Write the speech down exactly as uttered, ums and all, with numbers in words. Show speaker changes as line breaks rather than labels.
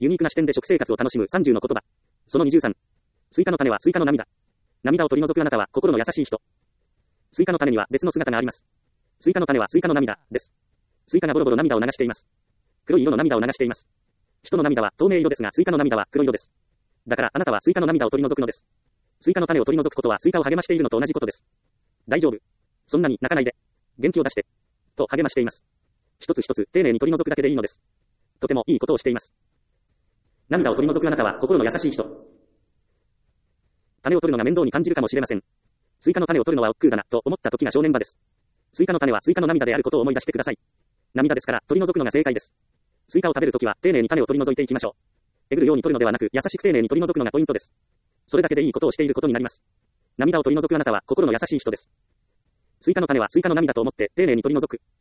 ユニークな視点で食生活を楽しむさんじゅうの言葉。そのにじゅうさん。スイカの種はスイカの涙。涙を取り除くあなたは心の優しい人。スイカの種には別の姿があります。スイカの種はスイカの涙です。スイカがボロボロ涙を流しています。黒い色の涙を流しています。人の涙は透明色ですが、スイカの涙は黒色です。だからあなたはスイカの涙を取り除くのです。スイカの種を取り除くことはスイカを励ましているのと同じことです。大丈夫。そんなに泣かないで。元気を出して。と励ましています。一つ一つ丁寧に取り除くだけでいいのです。とてもいいことをしています。涙を取り除くあなたは心の優しい人。種を取るのが面倒に感じるかもしれません。スイカの種を取るのは億劫だなと思った時が正念場です。スイカの種はスイカの涙であることを思い出してください。涙ですから取り除くのが正解です。スイカを食べるときは丁寧に種を取り除いていきましょう。えぐるように取るのではなく優しく丁寧に取り除くのがポイントです。それだけでいいことをしていることになります。涙を取り除くあなたは心の優しい人です。スイカの種はスイカの涙と思って丁寧に取り除く。